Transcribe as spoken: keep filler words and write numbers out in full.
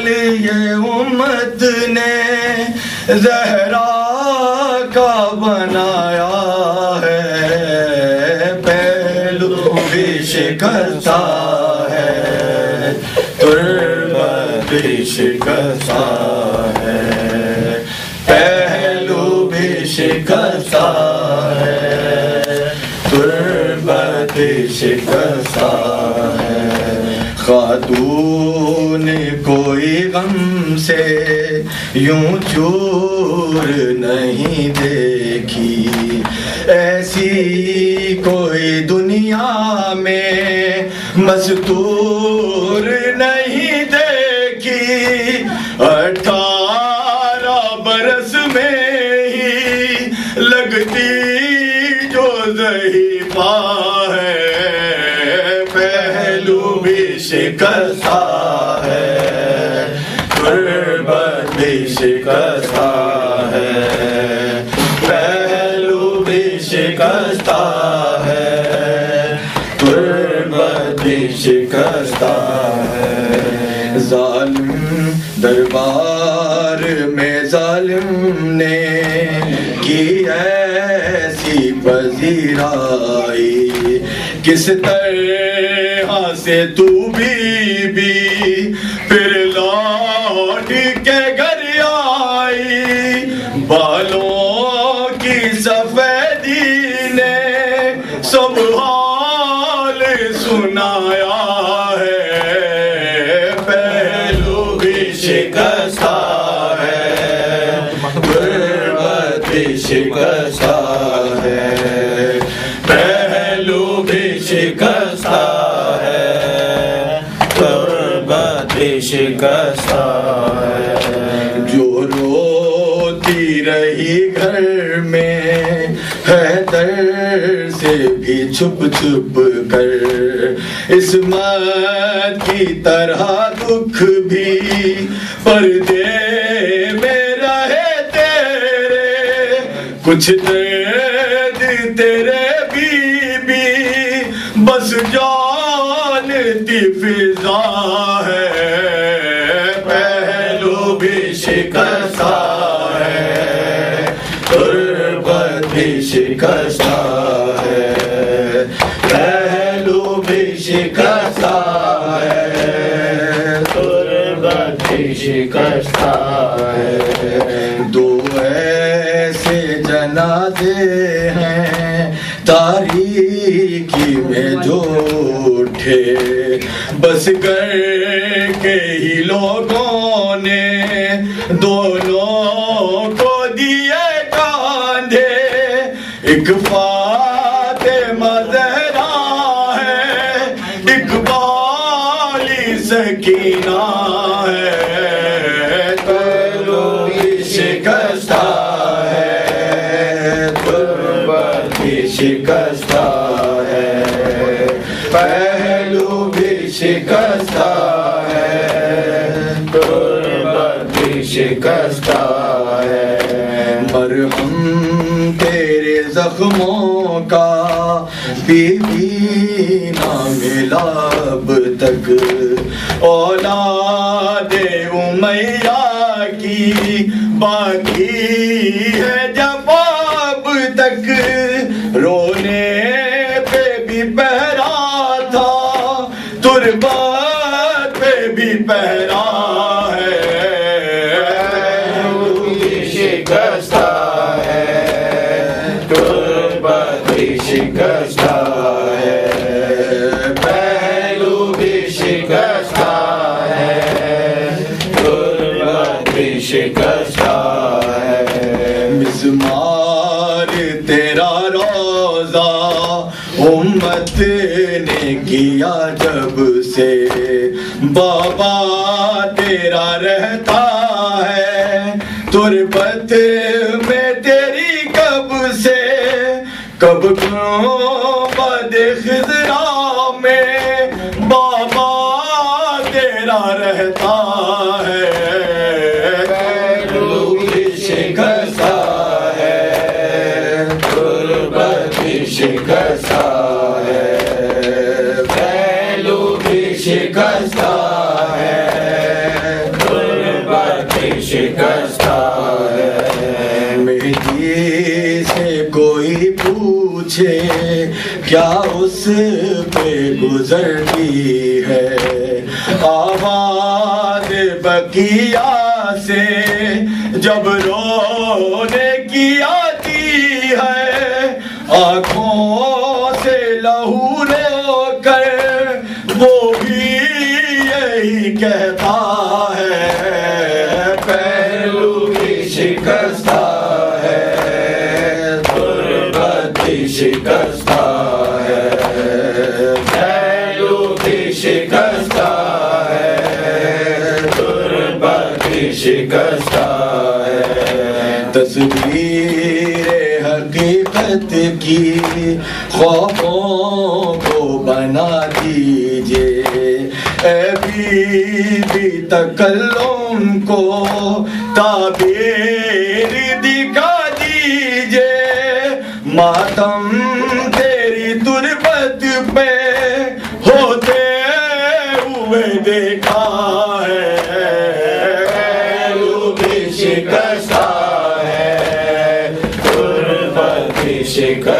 حال یہ امت نے زہرا کا بنایا ہے، پہلو بھی شکستہ ہے، تربت بھی شکستہ ہے، پہلو بھی شکستہ ہے، تربت بھی شکستہ ہے۔ خاتون کوئی غم سے یوں چور نہیں دیکھی، ایسی کوئی دنیا میں مستور نہیں دیکھی، اٹھارہ برس میں ہی لگتی جو ضعیفہ ہے، پہلو بھی شکستہ ہے، تربت بھی شکستہ ہے، پہلو بھی شکستہ ہے، تربت بھی شکستہ ہے۔ ظالم دربار میں ظالم نے کی ایسی پذیرائی، کس طرح سے تو بی بی پھر لوٹ کے گھر آئی، بالوں کی سفیدی نے سب حال سنایا ہے، پہلو بھی شکستہ ہے، تربت بھی شکستہ ہے، پہلو بھی شکستہ ہے، تربت بھی شکستہ ہے۔ جو روتی رہی گھر میں حیدر سے بھی چھپ چھپ کر، عصمت کی طرح دکھ بھی پردے میں رہے تیرے، کچھ درد تیرے بی بی بس جانتی فضا ہے، پہلو بھی شکستہ ہے، تربت بھی شکستہ ہے، پہلو بھی شکستہ ہے، تربت بھی شکستہ ہے۔ دو ایسے جنازے ہیں تاریکی میں جو اٹھے، بس کر کے ہی لوگوں نے دونوں کو دیے کاندھے، ایک فاطمہ زہرا ہے، ایک بالی سکینہ ہے، پہلو بھی شکستہ ہے، تربت بھی شکستہ ہے، پہلو بھی شکستہ ہے، تربت بھی شکستہ ہے۔ مرہم تیرے زخموں کا بی بی نہ ملا اب تک، اولاد امیہ کی باقی ہے جب اب تک، رونے پہ بھی پہرا تھا، تربت پہ بھی پہرا ہے، شکستہ ہے، تربت بھی شکستہ ہے، پہلو بھی شکستہ ہے، تربت بھی شکستہ ہے۔ مزمار تیرا روزہ امت نے کیا جب سے، بابا تیرا رہتا ہے تربت میں تیری کب سے، کب کیوں بد خضرا میں بابا تیرا رہتا ہے، پہلو بھی شکستہ ہے، تربت بھی شکستہ ہے، پہلو بھی شکستہ ہے، پوچھے کیا اس پہ گزرتی ہے آواز بقیہ سے جب رونے کی آتی ہے آنکھوں سے لہو رو کر وہ بھی یہی کہتا ہے پہلو بھی شکستہ ہے تربت بھی شکستہ ہے پہلو بھی شکستہ ہے تربت بھی شکستہ ہے تصویر حقیقت کی خوابوں کو بنا دیجئے اے بی بی تکلم کو تعبیر دکھا دیجئے ماتم تیری تربت پہ ہوتے ہوئے دیکھا ہے پہلو بھی شکستہ ہے تربت بھی شکستہ